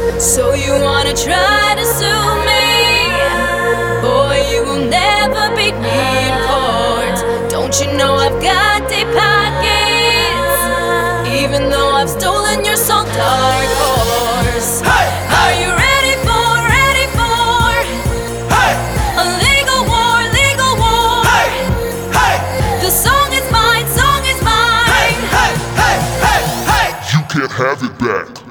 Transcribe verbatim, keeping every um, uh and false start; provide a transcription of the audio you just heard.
So you wanna try to sue me? Boy, you will never beat me in court. Don't you know I've got deep pockets? Even though I've stolen your soul, dark horse. Hey, Are you ready for, ready for hey, a legal war, legal war? hey, hey, The song is mine, song is mine. hey, hey, hey, hey. You can't have it back.